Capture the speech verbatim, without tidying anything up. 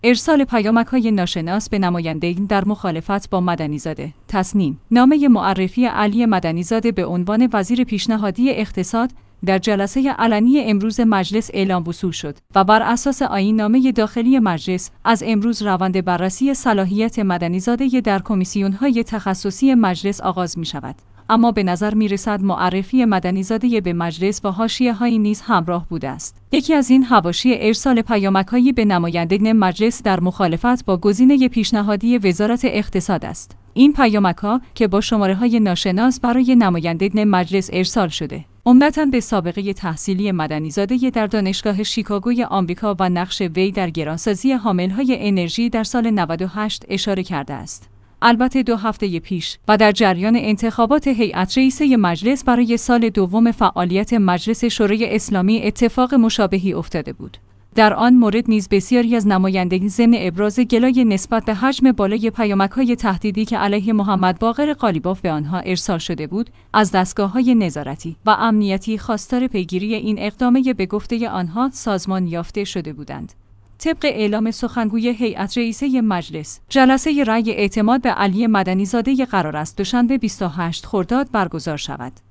ارسال پیامک‌های ناشناس به نمایندگان در مخالفت با مدنی‌زاده. تصنیم: نامه معرفی علی مدنی‌زاده به عنوان وزیر پیشنهادی اقتصاد در جلسه علنی امروز مجلس اعلام وصول شد و بر اساس آیین نامه داخلی مجلس از امروز روند بررسی صلاحیت مدنی‌زاده در کمیسیون‌های تخصصی مجلس آغاز می‌شود. اما به نظر می‌رسد معرفی مدنی‌زاده به مجلس با حاشیه‌هایی نیز همراه بوده است. یکی از این حواشی ارسال پیامک‌هایی به نمایندگان مجلس در مخالفت با گزینه پیشنهادی وزارت اقتصاد است. این پیامک‌ها که با شماره‌های ناشناس برای نمایندگان مجلس ارسال شده، عمدتاً به سابقه تحصیلی مدنی‌زاده در دانشگاه شیکاگوی آمریکا و نقش وی در گرانسازی حامل‌های انرژی در سال نود و هشت اشاره کرده است. البته دو هفته پیش و در جریان انتخابات هیئت رئیسه مجلس برای سال دوم فعالیت مجلس شورای اسلامی اتفاق مشابهی افتاده بود. در آن مورد نیز بسیاری از نمایندگان ضمن ابراز گلای نسبت به حجم بالای پیامک‌های تهدیدی که علیه محمد باقر قالیباف به آنها ارسال شده بود، از دستگاه‌های نظارتی و امنیتی خواستار پیگیری این اقدامیه به گفته آنها سازمان یافته شده بودند. طبق اعلام سخنگوی هیئت رئیسه مجلس، جلسه رأی اعتماد به علی مدنی‌زاده قرار است دوشنبه بیست و هشتم خرداد برگزار شود.